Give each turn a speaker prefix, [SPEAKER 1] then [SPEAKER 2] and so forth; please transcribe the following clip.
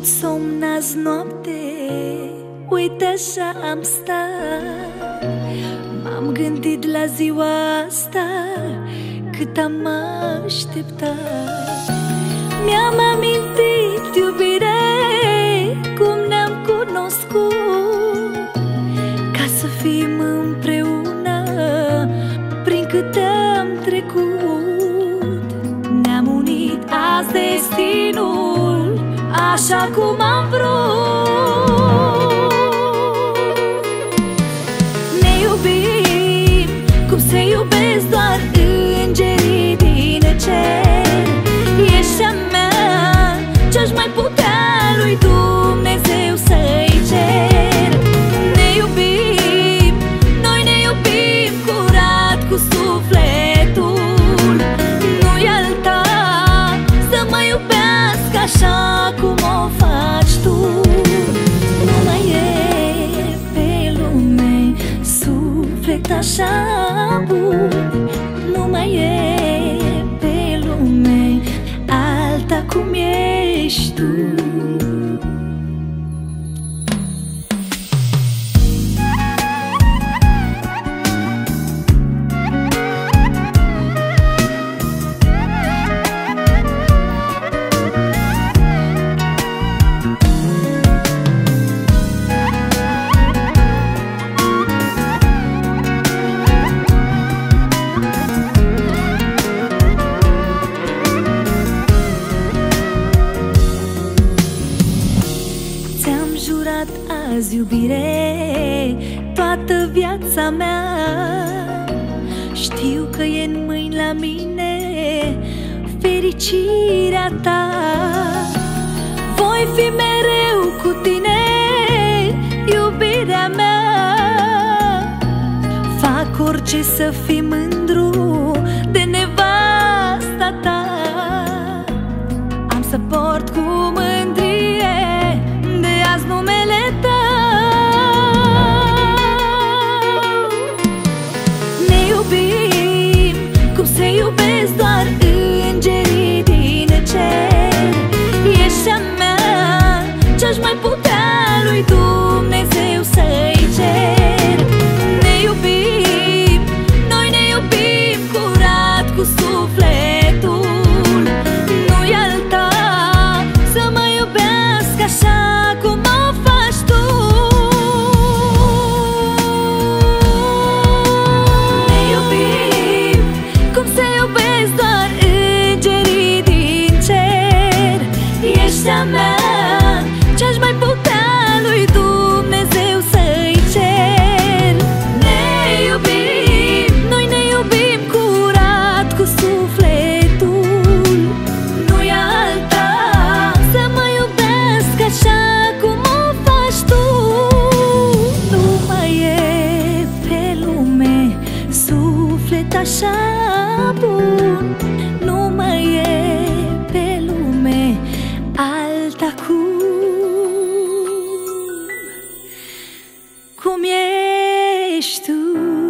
[SPEAKER 1] somn azi noapte, uite așa am stat. M-am gândit la ziua asta, cât am așteptat. Mi-am amintit, iubire, cum ne-am cunoscut, ca să fim împreună prin câte am trecut. Ne-am unit azi destinul, așa cum am vrut. Ne iubim cum se iubesc doar îngerii din cer. Ești a mea, ce-aș mai putea lui Dumnezeu să-i cer. Ne iubim, noi ne iubim curat cu sufletul. Nu-i alta să mă iubească așa cum o faci tu. Nu mai e pe lume suflet așa bun, nu mai e pe lume alta cum ești tu. Jurat azi, iubire, toată viața mea. Știu că e în mâini la mine fericirea ta. Voi fi mereu cu tine, iubirea mea. Fac orice să fii mândru de nevasta ta. Am să port cu mândrie numele tău. Ne iubim cum se iubesc doar îngerii din cer. Ești a mea, ce-aș mai putea lui Dumnezeu să-i cer. Ne iubim, noi ne iubim curat cu sufletul. Nu-i alta să mă iubească așa cum o faci tu. Ne iubim cum se iubesc doar îngerii din cer. Ești a mea, ce-aș mai putea lui Dumnezeu să-i cer. Ne iubim, noi ne iubim curat cu sufletul. Nu-i alta să mă iubească așa cum o faci tu. Nu mai e pe lume suflet așa bun, nu mai e pe lume alta cum ești tu.